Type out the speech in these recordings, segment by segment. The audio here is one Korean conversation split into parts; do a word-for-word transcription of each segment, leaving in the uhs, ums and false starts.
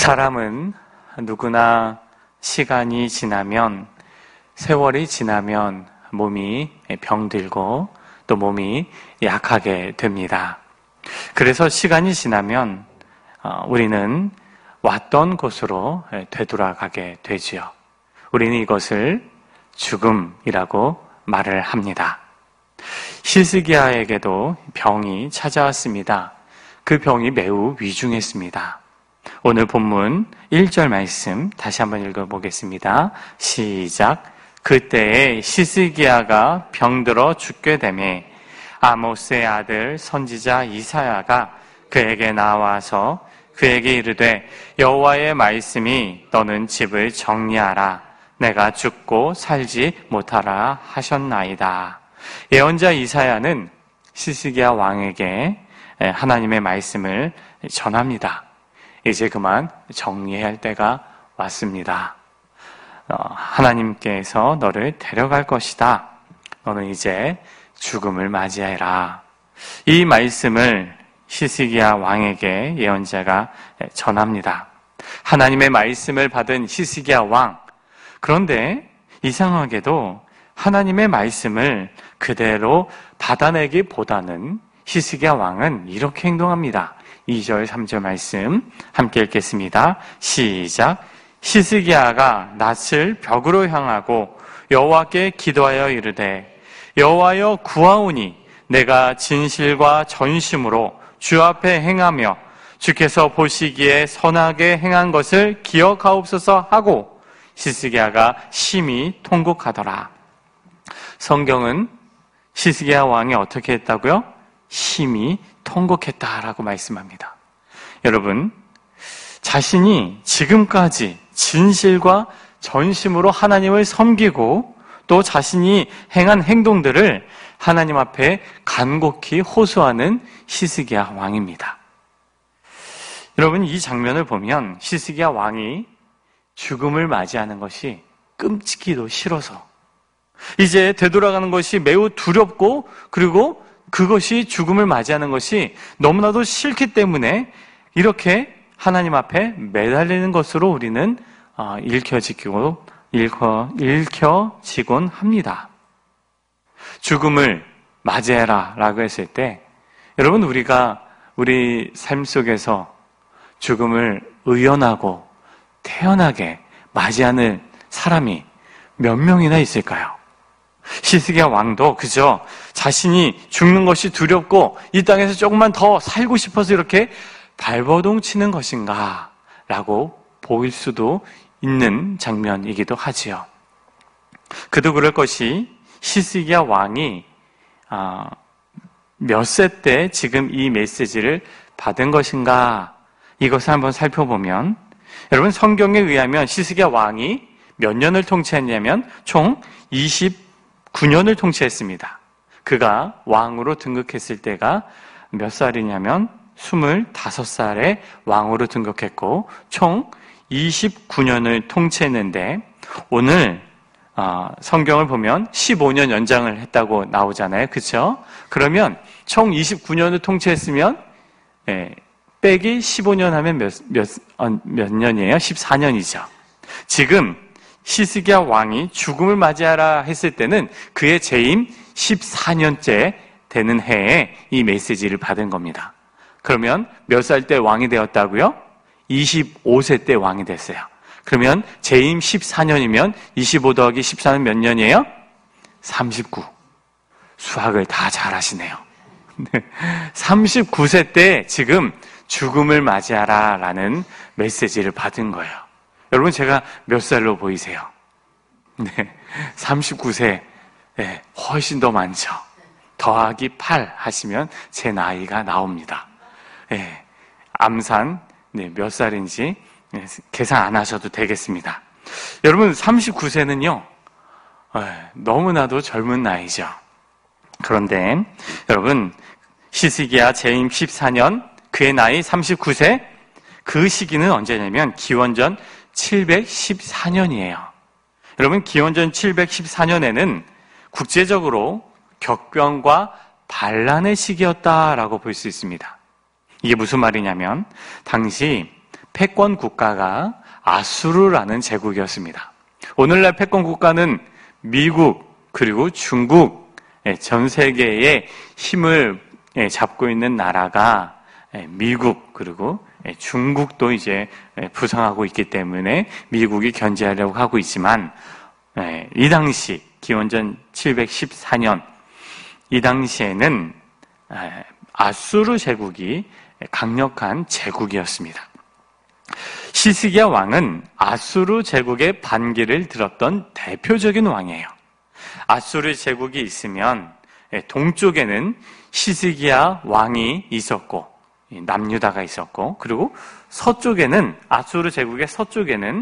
사람은 누구나 시간이 지나면, 세월이 지나면 몸이 병들고 또 몸이 약하게 됩니다. 그래서 시간이 지나면 우리는 왔던 곳으로 되돌아가게 되지요. 우리는 이것을 죽음이라고 말을 합니다. 히스기야에게도 병이 찾아왔습니다. 그 병이 매우 위중했습니다. 오늘 본문 일 절 말씀 다시 한번 읽어보겠습니다. 시작. 그때에 히스기야가 병들어 죽게 되매 아모스의 아들 선지자 이사야가 그에게 나와서 그에게 이르되 여호와의 말씀이 너는 집을 정리하라. 내가 죽고 살지 못하라 하셨나이다. 예언자 이사야는 히스기야 왕에게 하나님의 말씀을 전합니다. 이제 그만 정리해야 할 때가 왔습니다. 하나님께서 너를 데려갈 것이다. 너는 이제 죽음을 맞이해라. 이 말씀을 히스기야 왕에게 예언자가 전합니다. 하나님의 말씀을 받은 히스기야 왕. 그런데 이상하게도 하나님의 말씀을 그대로 받아내기보다는 히스기야 왕은 이렇게 행동합니다. 이 절, 삼 절 말씀 함께 읽겠습니다. 시작. 히스기야가 낯을 벽으로 향하고 여호와께 기도하여 이르되 여호와여 구하오니 내가 진실과 전심으로 주 앞에 행하며 주께서 보시기에 선하게 행한 것을 기억하옵소서 하고 히스기야가 심히 통곡하더라. 성경은 히스기야 왕이 어떻게 했다고요? 심히 통곡했다라고 말씀합니다. 여러분, 자신이 지금까지 진실과 전심으로 하나님을 섬기고 또 자신이 행한 행동들을 하나님 앞에 간곡히 호소하는 히스기야 왕입니다. 여러분, 이 장면을 보면 히스기야 왕이 죽음을 맞이하는 것이 끔찍히도 싫어서 이제 되돌아가는 것이 매우 두렵고 그리고 그것이 죽음을 맞이하는 것이 너무나도 싫기 때문에 이렇게 하나님 앞에 매달리는 것으로 우리는 읽혀지고 읽혀, 읽혀지곤 합니다. 죽음을 맞이해라 라고 했을 때 여러분, 우리가 우리 삶 속에서 죽음을 의연하고 태연하게 맞이하는 사람이 몇 명이나 있을까요? 히스기야 왕도 그저 자신이 죽는 것이 두렵고 이 땅에서 조금만 더 살고 싶어서 이렇게 발버둥 치는 것인가 라고 보일 수도 있는 장면이기도 하지요. 그도 그럴 것이 히스기야 왕이 몇 세 때 지금 이 메시지를 받은 것인가, 이것을 한번 살펴보면 여러분, 성경에 의하면 히스기야 왕이 몇 년을 통치했냐면 총 이십구 년을 통치했습니다. 그가 왕으로 등극했을 때가 몇 살이냐면 스물다섯 살에 왕으로 등극했고 총 이십구 년을 통치했는데 오늘 어, 성경을 보면 십오 년 연장을 했다고 나오잖아요. 그렇죠? 그러면 총 이십구 년을 통치했으면 예, 빼기 십오 년 하면 몇, 몇, 어, 몇 년이에요? 십사 년이죠. 지금 히스기야 왕이 죽음을 맞이하라 했을 때는 그의 재임 십사 년째 되는 해에 이 메시지를 받은 겁니다. 그러면 몇 살 때 왕이 되었다고요? 이십오 세 때 왕이 됐어요. 그러면 재임 십사 년이면 이십오 더하기 십사는 몇 년이에요? 삼십구. 수학을 다 잘하시네요. 삼십구 세 때 지금 죽음을 맞이하라 라는 메시지를 받은 거예요. 여러분, 제가 몇 살로 보이세요? 네, 삼십구 세. 네, 훨씬 더 많죠. 더하기 팔 하시면 제 나이가 나옵니다. 네, 암산 네, 몇 살인지 네, 계산 안 하셔도 되겠습니다. 여러분, 삼십구 세는요 네, 너무나도 젊은 나이죠. 그런데 여러분, 히스기야 재임 십사 년, 그의 나이 삼십구 세, 그 시기는 언제냐면 기원전 칠백십사 년이에요. 여러분, 기원전 칠백십사 년에는 국제적으로 격변과 반란의 시기였다라고 볼 수 있습니다. 이게 무슨 말이냐면 당시 패권 국가가 아수르라는 제국이었습니다. 오늘날 패권 국가는 미국 그리고 중국, 전 세계의 힘을 잡고 있는 나라가 미국 그리고 중국도 이제 부상하고 있기 때문에 미국이 견제하려고 하고 있지만, 이 당시 기원전 칠백십사 년 이 당시에는 아수르 제국이 강력한 제국이었습니다. 시스기야 왕은 아수르 제국의 반기를 들었던 대표적인 왕이에요. 아수르 제국이 있으면 동쪽에는 시스기야 왕이 있었고 남유다가 있었고, 그리고 서쪽에는, 아수르 제국의 서쪽에는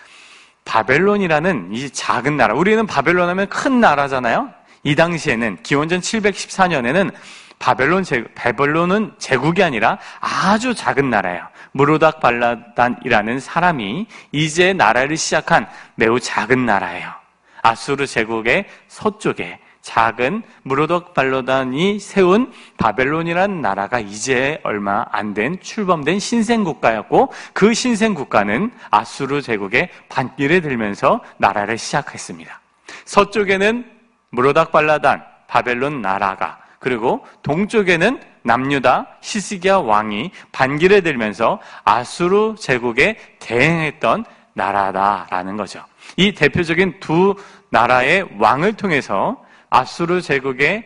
바벨론이라는 이 작은 나라, 우리는 바벨론 하면 큰 나라잖아요. 이 당시에는 기원전 칠백십사 년에는 바벨론 제국, 바벨론은 제국이 아니라 아주 작은 나라예요. 무로닥 발라단이라는 사람이 이제 나라를 시작한 매우 작은 나라예요. 아수르 제국의 서쪽에 작은 무로닥 발라단이 세운 바벨론이라는 나라가 이제 얼마 안 된 출범된 신생국가였고, 그 신생국가는 아수르 제국의 반기를 들면서 나라를 시작했습니다. 서쪽에는 무로닥 발라단, 바벨론 나라가, 그리고 동쪽에는 남유다 시스기야 왕이 반기를 들면서 아수르 제국에 대행했던 나라다라는 거죠. 이 대표적인 두 나라의 왕을 통해서 아수르 제국의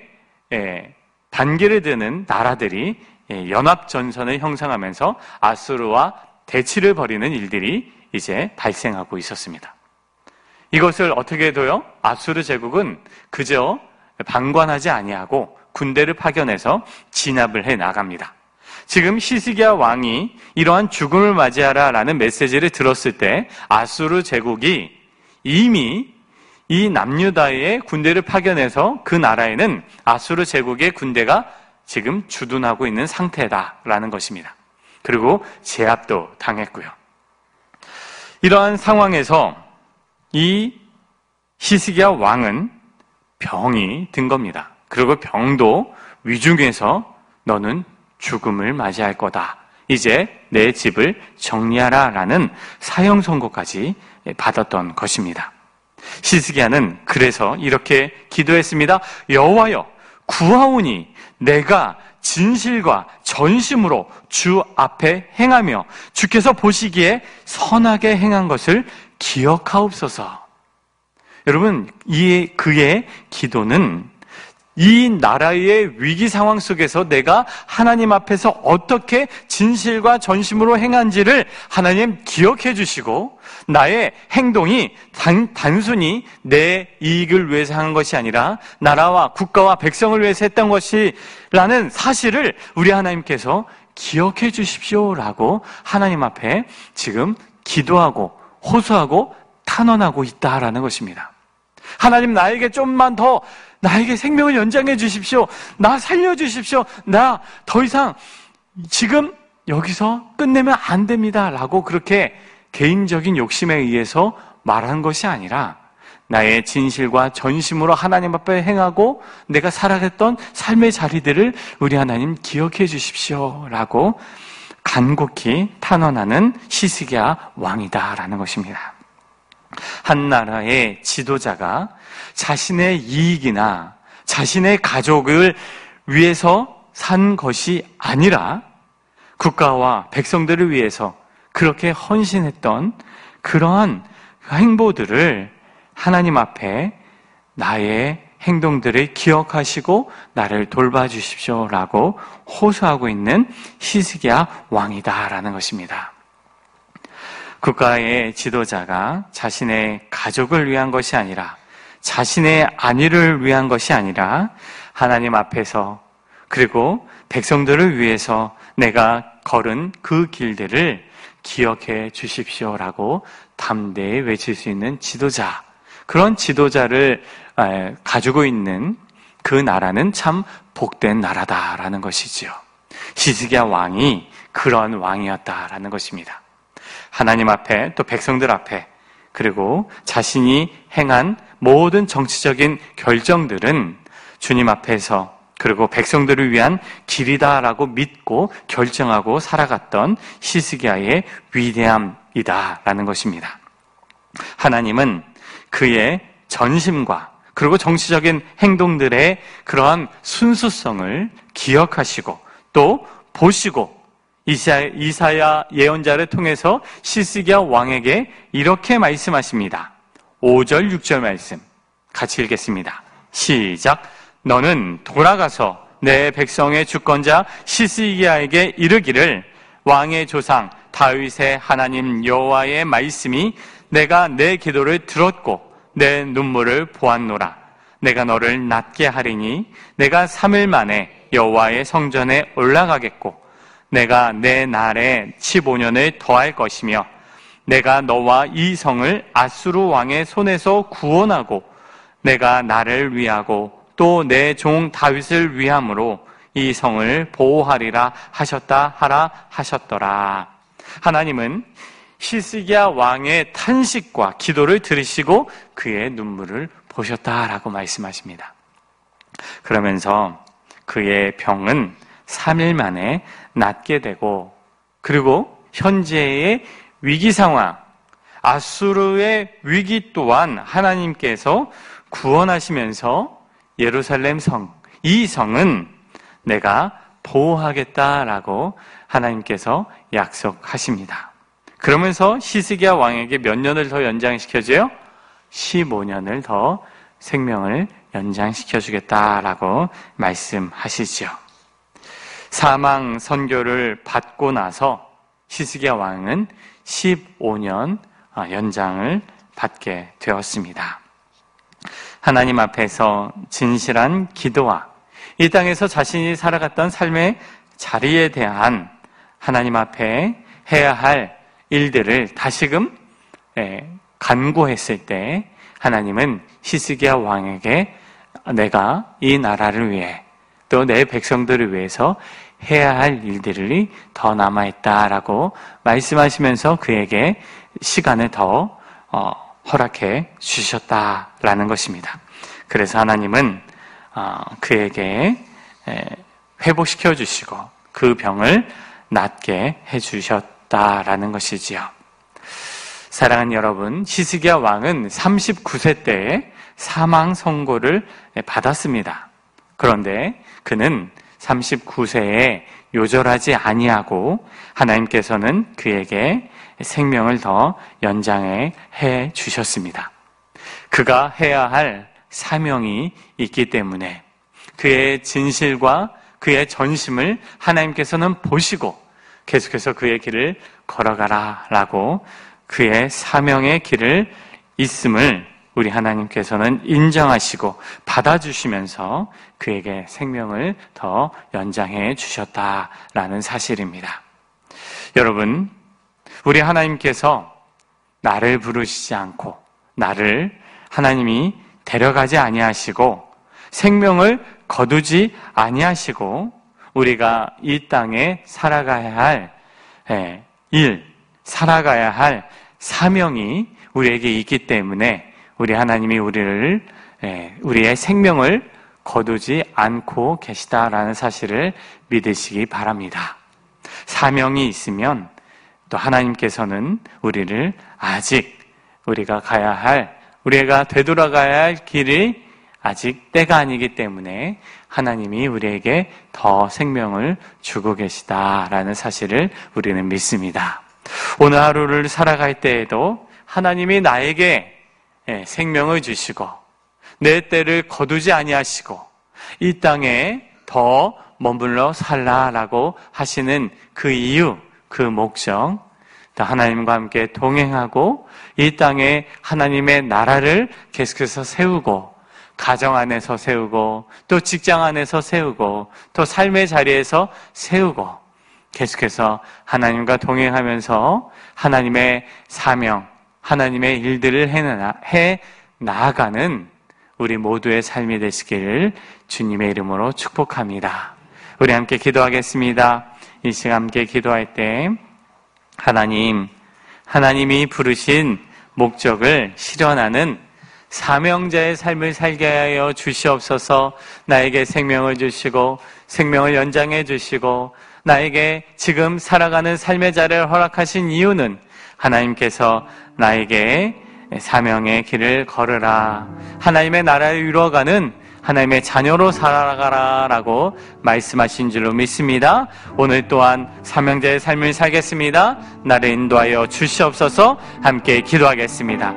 반기를 드는 나라들이 연합전선을 형성하면서 아수르와 대치를 벌이는 일들이 이제 발생하고 있었습니다. 이것을 어떻게 해도요, 아수르 제국은 그저 방관하지 아니하고 군대를 파견해서 진압을 해 나갑니다. 지금 시스기야 왕이 이러한 죽음을 맞이하라 라는 메시지를 들었을 때 아수르 제국이 이미 이 남유다에 군대를 파견해서 그 나라에는 아수르 제국의 군대가 지금 주둔하고 있는 상태다라는 것입니다. 그리고 제압도 당했고요. 이러한 상황에서 이 시스기야 왕은 병이 든 겁니다. 그리고 병도 위중해서 너는 죽음을 맞이할 거다. 이제 내 집을 정리하라 라는 사형 선고까지 받았던 것입니다. 시스기야는 그래서 이렇게 기도했습니다. 여호와여, 구하오니 내가 진실과 전심으로 주 앞에 행하며 주께서 보시기에 선하게 행한 것을 기억하옵소서. 여러분, 이 그의 기도는 이 나라의 위기 상황 속에서 내가 하나님 앞에서 어떻게 진실과 전심으로 행한지를 하나님 기억해 주시고, 나의 행동이 단, 단순히 내 이익을 위해서 한 것이 아니라 나라와 국가와 백성을 위해서 했던 것이라는 사실을 우리 하나님께서 기억해 주십시오라고 하나님 앞에 지금 기도하고 호소하고 탄원하고 있다라는 것입니다. 하나님, 나에게 좀만 더 나에게 생명을 연장해 주십시오. 나 살려주십시오. 나 더 이상 지금 여기서 끝내면 안 됩니다 라고 그렇게 개인적인 욕심에 의해서 말한 것이 아니라 나의 진실과 전심으로 하나님 앞에 행하고 내가 살아갔던 삶의 자리들을 우리 하나님 기억해 주십시오 라고 간곡히 탄원하는 시스기야 왕이다라는 것입니다. 한 나라의 지도자가 자신의 이익이나 자신의 가족을 위해서 산 것이 아니라 국가와 백성들을 위해서 그렇게 헌신했던 그러한 행보들을 하나님 앞에 나의 행동들을 기억하시고 나를 돌봐주십시오라고 호소하고 있는 시스기야 왕이다라는 것입니다. 국가의 지도자가 자신의 가족을 위한 것이 아니라 자신의 안위를 위한 것이 아니라 하나님 앞에서 그리고 백성들을 위해서 내가 걸은 그 길들을 기억해 주십시오라고 담대히 외칠 수 있는 지도자, 그런 지도자를 가지고 있는 그 나라는 참 복된 나라다라는 것이지요. 시스기야 왕이 그런 왕이었다라는 것입니다. 하나님 앞에 또 백성들 앞에 그리고 자신이 행한 모든 정치적인 결정들은 주님 앞에서 그리고 백성들을 위한 길이다라고 믿고 결정하고 살아갔던 히스기야의 위대함이다라는 것입니다. 하나님은 그의 전심과 그리고 정치적인 행동들의 그러한 순수성을 기억하시고 또 보시고 이사야 예언자를 통해서 히스기야 왕에게 이렇게 말씀하십니다. 오 절 육 절 말씀 같이 읽겠습니다. 시작. 너는 돌아가서 내 백성의 주권자 히스기야에게 이르기를 왕의 조상 다윗의 하나님 여호와의 말씀이 내가 내 기도를 들었고 내 눈물을 보았노라. 내가 너를 낫게 하리니 내가 삼 일 만에 여호와의 성전에 올라가겠고 내가 내 날에 십오 년을 더할 것이며 내가 너와 이 성을 아수르 왕의 손에서 구원하고 내가 나를 위하고 또 내 종 다윗을 위함으로 이 성을 보호하리라 하셨다 하라 하셨더라. 하나님은 히스기야 왕의 탄식과 기도를 들으시고 그의 눈물을 보셨다라고 말씀하십니다. 그러면서 그의 병은 삼 일 만에 낫게 되고 그리고 현재의 위기 상황, 아수르의 위기 또한 하나님께서 구원하시면서 예루살렘 성, 이 성은 내가 보호하겠다라고 하나님께서 약속하십니다. 그러면서 히스기야 왕에게 몇 년을 더 연장시켜줘요? 십오 년을 더 생명을 연장시켜주겠다라고 말씀하시죠. 사망 선고를 받고 나서 히스기야 왕은 십오 년 연장을 받게 되었습니다. 하나님 앞에서 진실한 기도와 이 땅에서 자신이 살아갔던 삶의 자리에 대한 하나님 앞에 해야 할 일들을 다시금 간구했을 때 하나님은 히스기야 왕에게 내가 이 나라를 위해 또 내 백성들을 위해서 해야 할 일들이 더 남아있다라고 말씀하시면서 그에게 시간을 더 허락해 주셨다라는 것입니다. 그래서 하나님은 그에게 회복시켜 주시고 그 병을 낫게 해 주셨다라는 것이지요. 사랑하는 여러분, 히스기야 왕은 삼십구 세 때에 사망 선고를 받았습니다. 그런데 그는 삼십구 세에 요절하지 아니하고 하나님께서는 그에게 생명을 더 연장해 주셨습니다. 그가 해야 할 사명이 있기 때문에 그의 진실과 그의 전심을 하나님께서는 보시고 계속해서 그의 길을 걸어가라라고 그의 사명의 길을 있음을 우리 하나님께서는 인정하시고 받아주시면서 그에게 생명을 더 연장해 주셨다라는 사실입니다. 여러분, 우리 하나님께서 나를 부르시지 않고 나를 하나님이 데려가지 아니하시고 생명을 거두지 아니하시고 우리가 이 땅에 살아가야 할 일, 살아가야 할 사명이 우리에게 있기 때문에 우리 하나님이 우리를 우리의 생명을 거두지 않고 계시다라는 사실을 믿으시기 바랍니다. 사명이 있으면 또 하나님께서는 우리를 아직 우리가 가야 할 우리가 되돌아가야 할 길이 아직 때가 아니기 때문에 하나님이 우리에게 더 생명을 주고 계시다라는 사실을 우리는 믿습니다. 오늘 하루를 살아갈 때에도 하나님이 나에게 생명을 주시고 내 때를 거두지 아니하시고 이 땅에 더 머물러 살라라고 하시는 그 이유, 그 목적, 또 하나님과 함께 동행하고 이 땅에 하나님의 나라를 계속해서 세우고 가정 안에서 세우고 또 직장 안에서 세우고 또 삶의 자리에서 세우고 계속해서 하나님과 동행하면서 하나님의 사명, 하나님의 일들을 해 나아가는 우리 모두의 삶이 되시기를 주님의 이름으로 축복합니다. 우리 함께 기도하겠습니다. 이 시간 함께 기도할 때 하나님, 하나님이 부르신 목적을 실현하는 사명자의 삶을 살게 하여 주시옵소서. 나에게 생명을 주시고 생명을 연장해 주시고 나에게 지금 살아가는 삶의 자리를 허락하신 이유는 하나님께서 나에게 사명의 길을 걸으라, 하나님의 나라를 이루어가는 하나님의 자녀로 살아가라 라고 말씀하신 줄로 믿습니다. 오늘 또한 사명자의 삶을 살겠습니다. 나를 인도하여 주시옵소서. 함께 기도하겠습니다.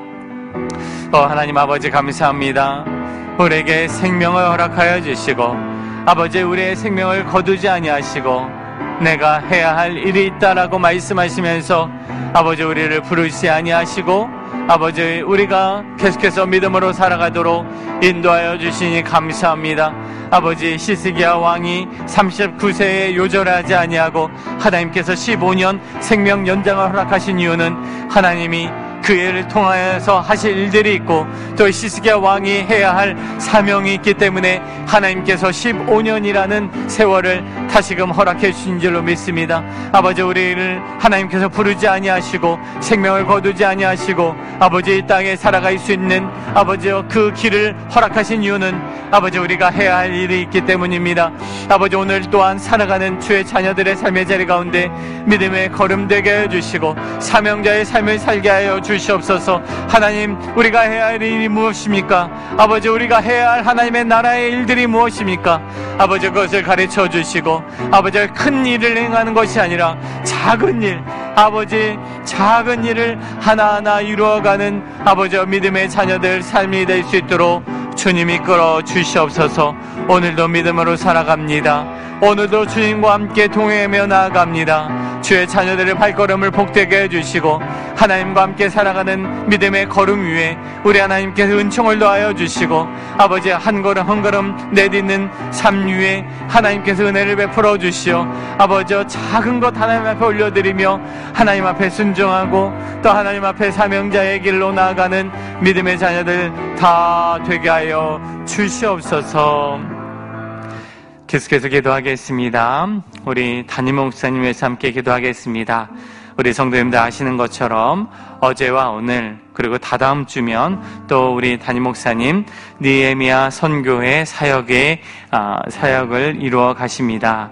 어, 하나님 아버지 감사합니다. 우리에게 생명을 허락하여 주시고 아버지 우리의 생명을 거두지 아니하시고 내가 해야 할 일이 있다라고 말씀하시면서 아버지 우리를 부르시지 아니하시고 아버지 우리가 계속해서 믿음으로 살아가도록 인도하여 주시니 감사합니다. 아버지 히스기야 왕이 삼십구 세에 요절하지 아니하고 하나님께서 십오 년 생명 연장을 허락하신 이유는 하나님이 그 일을 통하여서 하실 일들이 있고 또 히스기야 왕이 해야 할 사명이 있기 때문에 하나님께서 십오 년이라는 세월을 다시금 허락해 주신 줄로 믿습니다. 아버지 우리를 하나님께서 부르지 아니하시고 생명을 거두지 아니하시고 아버지 이 땅에 살아갈 수 있는 아버지여 그 길을 허락하신 이유는 아버지 우리가 해야 할 일이 있기 때문입니다. 아버지 오늘 또한 살아가는 주의 자녀들의 삶의 자리 가운데 믿음의 걸음 되게 해주시고 사명자의 삶을 살게 하여 주시옵소서. 하나님 우리가 해야 할 일이 무엇입니까? 아버지 우리가 해야 할 하나님의 나라의 일들이 무엇입니까? 아버지 그것을 가르쳐 주시고 아버지 큰 일을 행하는 것이 아니라 작은 일, 아버지 작은 일을 하나하나 이루어가는 아버지 믿음의 자녀들 삶이 될 수 있도록 주님이 이끌어 주시옵소서. 오늘도 믿음으로 살아갑니다. 오늘도 주님과 함께 동행하며 나아갑니다. 주의 자녀들의 발걸음을 복되게 해주시고 하나님과 함께 살아가는 믿음의 걸음 위에 우리 하나님께서 은총을 더하여 주시고 아버지 한 걸음 한 걸음 내딛는 삶 위에 하나님께서 은혜를 베풀어 주시오. 아버지 작은 것 하나님 앞에 올려드리며 하나님 앞에 순종하고 또 하나님 앞에 사명자의 길로 나아가는 믿음의 자녀들 다 되게 하여 주시옵소서. 계속해서 기도하겠습니다. 우리 담임 목사님 위해서 함께 기도하겠습니다. 우리 성도님들 아시는 것처럼 어제와 오늘 그리고 다다음 주면 또 우리 담임 목사님 느헤미야 선교회 사역의 사역을 이루어 가십니다.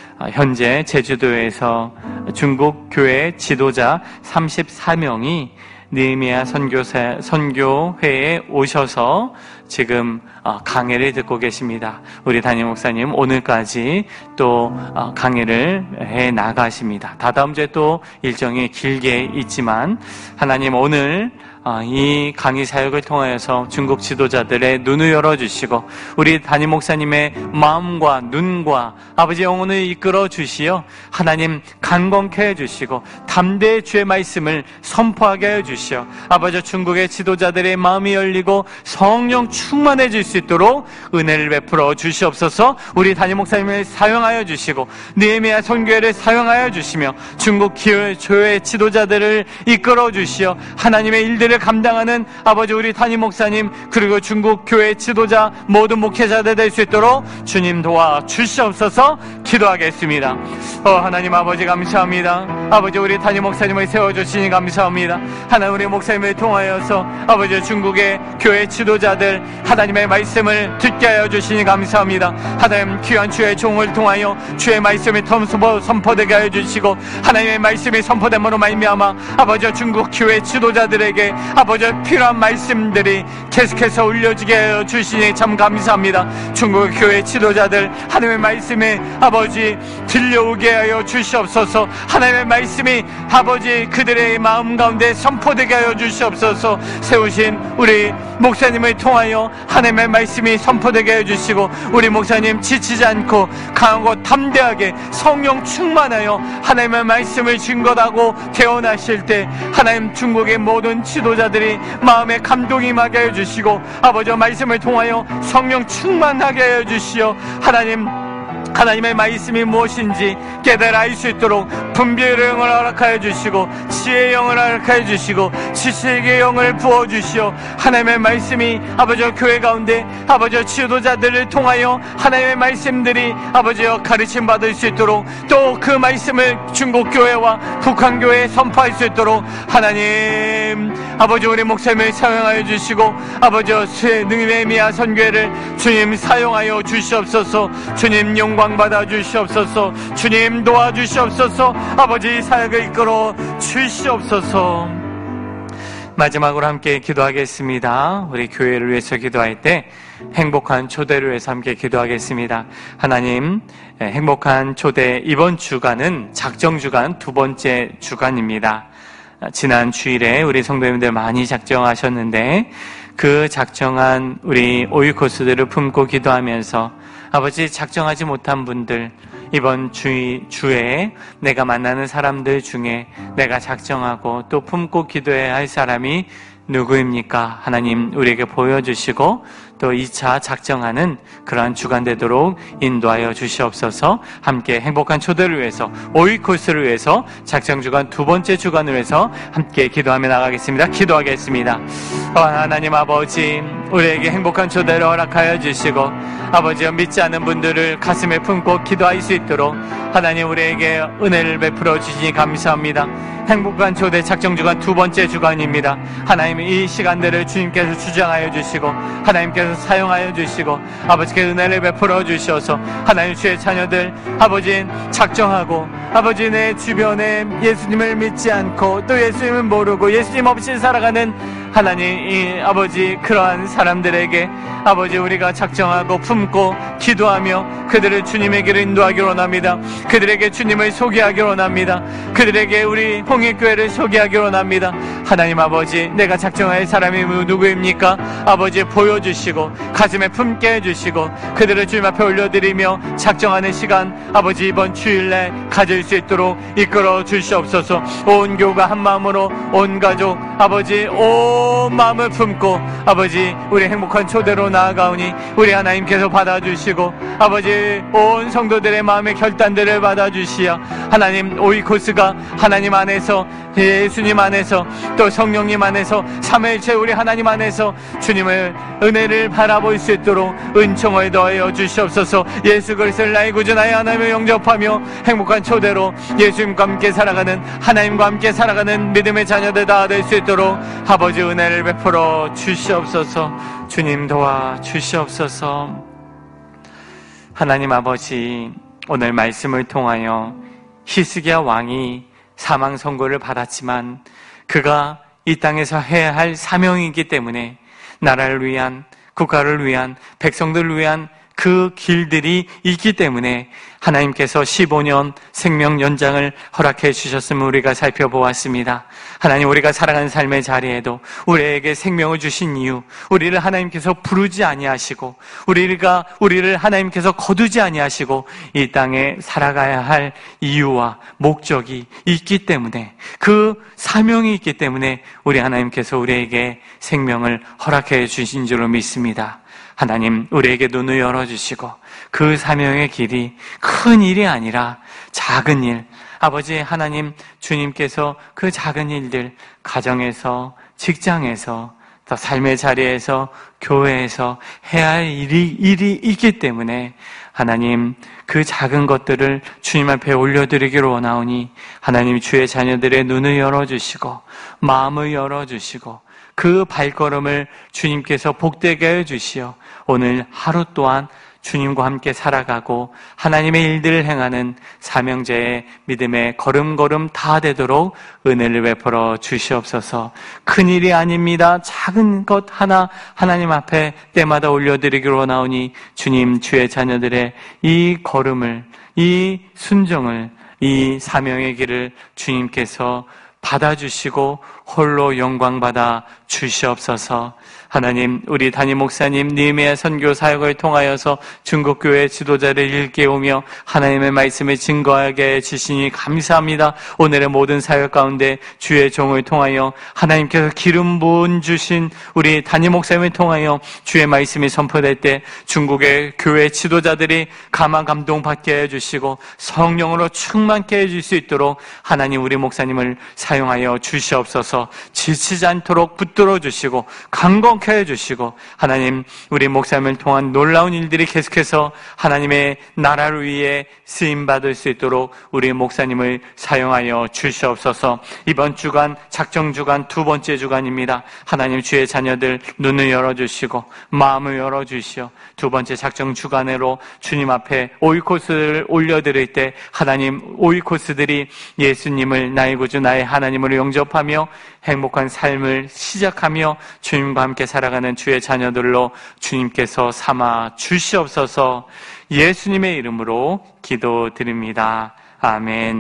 현재 제주도에서 중국 교회 지도자 삼십사 명이 느헤미야 선교사, 선교회에 오셔서 지금 강해를 듣고 계십니다. 우리 담임 목사님 오늘까지 또 강해를 해 나가십니다. 다다음 주에 또 일정이 길게 있지만 하나님 오늘 이 강의 사역을 통하여서 중국 지도자들의 눈을 열어주시고 우리 담임 목사님의 마음과 눈과 아버지 영혼을 이끌어 주시어 하나님 강건케 해주시고 담대히 주의 말씀을 선포하게 해주시어 아버지 중국의 지도자들의 마음이 열리고 성령 충만해질 수 있도록 은혜를 베풀어 주시옵소서. 우리 담임 목사님을 사용하여 주시고 느헤미야 선교회를 사용하여 주시며 중국 교회 지도자들을 이끌어 주시어 하나님의 일들을 감당하는 아버지 우리 담임 목사님 그리고 중국 교회 지도자 모든 목회자들 될 수 있도록 주님 도와 주시옵소서. 기도하겠습니다. 어, 하나님 아버지 감사합니다. 아버지 우리 담임 목사님을 세워주시니 감사합니다. 하나님 우리 목사님을 통하여서 아버지 중국의 교회 지도자들 하나님의 말씀을 듣게 하여 주시니 감사합니다. 하나님 귀한 주의 종을 통하여 주의 말씀이 선포, 선포되게 하여 주시고 하나님의 말씀이 선포됨으로 말미암아 아버지 중국 교회 지도자들에게 아버지 필요한 말씀들이 계속해서 올려지게 하여 주시니 참 감사합니다. 중국 교회 지도자들 하나님의 말씀이 아버지 들려오게 하여 주시옵소서. 하나님의 말씀이 아버지 그들의 마음 가운데 선포되게 하여 주시옵소서. 세우신 우리 목사님을 통하여 하나님의 말씀이 선포되게 해주시고 우리 목사님 지치지 않고 강하고 담대하게 성령 충만하여 하나님의 말씀을 증거하고 대언하실 때 하나님 중국의 모든 지도자들이 마음에 감동이 임하게 해주시고 아버지 말씀을 통하여 성령 충만하게 해주시어 하나님 하나님의 말씀이 무엇인지 깨달아 알 수 있도록 분별의 영을 허락하여 주시고 지혜의 영을 허락하여 주시고 지식의 영을 부어주시오. 하나님의 말씀이 아버지여 교회 가운데 아버지여 지도자들을 통하여 하나님의 말씀들이 아버지여 가르침 받을 수 있도록 또 그 말씀을 중국교회와 북한교회에 선포할 수 있도록 하나님 아버지 우리 목사님을 사용하여 주시고 아버지여 느헤미야 선교회를 주님 사용하여 주시옵소서. 주님 영광 받아 주시옵소서. 주님 도와주시옵소서. 아버지 사역을 이끌어 주시옵소서. 마지막으로 함께 기도하겠습니다. 우리 교회를 위해서 기도할 때 행복한 초대를 위해서 함께 기도하겠습니다. 하나님, 행복한 초대 이번 주간은 작정주간 두 번째 주간입니다. 지난 주일에 우리 성도님들 많이 작정하셨는데 그 작정한 우리 오이코스들을 품고 기도하면서 아버지 작정하지 못한 분들 이번 주, 주에 내가 만나는 사람들 중에 내가 작정하고 또 품고 기도해야 할 사람이 누구입니까? 하나님 우리에게 보여주시고 또 이 차 작정하는 그러한 주간 되도록 인도하여 주시옵소서. 함께 행복한 초대를 위해서 오이코스를 위해서 작정주간 두 번째 주간을 위해서 함께 기도하며 나가겠습니다. 기도하겠습니다. 어, 하나님 아버지 우리에게 행복한 초대를 허락하여 주시고 아버지여 믿지 않는 분들을 가슴에 품고 기도할 수 있도록 하나님 우리에게 은혜를 베풀어 주시니 감사합니다. 행복한 초대 작정주간 두 번째 주간입니다. 하나님 이 시간들을 주님께서 주장하여 주시고 하나님께서 사용하여 주시고 아버지께 은혜를 베풀어 주셔서 하나님 주의 자녀들 아버지 작정하고 아버지 내 주변에 예수님을 믿지 않고 또 예수님을 모르고 예수님 없이 살아가는 하나님 이 아버지 그러한 사람들에게 아버지 우리가 작정하고 품고 기도하며 그들을 주님에게로 인도하기로 원합니다. 그들에게 주님을 소개하기로 원합니다. 그들에게 우리 홍익교회를 소개하기로 원합니다. 하나님 아버지 내가 작정할 사람이 누구입니까? 아버지 보여주시고 가슴에 품게 해주시고 그들을 주님 앞에 올려드리며 작정하는 시간 아버지 이번 주일날 가질 수 있도록 이끌어 주시옵소서. 온 교우가 한 마음으로 온 가족 아버지 온 마음을 품고 아버지 우리 행복한 초대로 나아가오니 우리 하나님께서 받아주시고 아버지 온 성도들의 마음의 결단들을 받아주시어 하나님 오이코스가 하나님 안에서 예수님 안에서 또 성령님 안에서 삼위일체 우리 하나님 안에서 주님을 은혜를 바라볼 수 있도록 은총을 더하여 주시옵소서. 예수 그리스도를 나의 구주 나의 하나님을 영접하며 행복한 초대로 예수님과 함께 살아가는 하나님과 함께 살아가는 믿음의 자녀들 다 될 수 있도록 아버지 은혜를 베풀어 주시옵소서. 주님 도와 주시옵소서. 하나님 아버지 오늘 말씀을 통하여 히스기야 왕이 사망 선고를 받았지만 그가 이 땅에서 해야 할 사명이기 때문에 나라를 위한 국가를 위한 백성들을 위한 그 길들이 있기 때문에 하나님께서 십오 년 생명 연장을 허락해 주셨음을 우리가 살펴보았습니다. 하나님 우리가 살아가는 삶의 자리에도 우리에게 생명을 주신 이유 우리를 하나님께서 부르지 아니하시고 우리가 우리를 하나님께서 거두지 아니하시고 이 땅에 살아가야 할 이유와 목적이 있기 때문에 그 사명이 있기 때문에 우리 하나님께서 우리에게 생명을 허락해 주신 줄로 믿습니다. 하나님 우리에게 눈을 열어주시고 그 사명의 길이 큰 일이 아니라 작은 일 아버지 하나님 주님께서 그 작은 일들 가정에서 직장에서 또 삶의 자리에서 교회에서 해야 할 일이, 일이 있기 때문에 하나님 그 작은 것들을 주님 앞에 올려드리기로 원하오니 하나님 주의 자녀들의 눈을 열어주시고 마음을 열어주시고 그 발걸음을 주님께서 복되게 해주시어 오늘 하루 또한 주님과 함께 살아가고 하나님의 일들을 행하는 사명자의 믿음의 걸음걸음 다 되도록 은혜를 베풀어 주시옵소서. 큰일이 아닙니다. 작은 것 하나 하나님 앞에 때마다 올려드리기로 원하오니 주님 주의 자녀들의 이 걸음을 이 순종을 이 사명의 길을 주님께서 받아주시고 홀로 영광받아 주시옵소서. 하나님, 우리 담임 목사님 님의 선교 사역을 통하여서 중국교회 지도자를 일깨우며 하나님의 말씀을 증거하게 해주시니 감사합니다. 오늘의 모든 사역 가운데 주의 종을 통하여 하나님께서 기름 부은 주신 우리 담임 목사님을 통하여 주의 말씀이 선포될 때 중국의 교회 지도자들이 감화 감동받게 해주시고 성령으로 충만케 해줄 수 있도록 하나님 우리 목사님을 사용하여 주시옵소서. 지치지 않도록 붙들어 주시고 강건케 해주시고 하나님 우리 목사님을 통한 놀라운 일들이 계속해서 하나님의 나라를 위해 쓰임받을 수 있도록 우리 목사님을 사용하여 주시옵소서. 이번 주간 작정주간 두 번째 주간입니다. 하나님 주의 자녀들 눈을 열어주시고 마음을 열어주시어 두 번째 작정주간으로 주님 앞에 오이코스를 올려드릴 때 하나님 오이코스들이 예수님을 나의 구주 나의 하나님으로 영접하며 행복한 삶을 시작하며 주님과 함께 살아가는 주의 자녀들로 주님께서 삼아 주시옵소서. 예수님의 이름으로 기도드립니다. 아멘.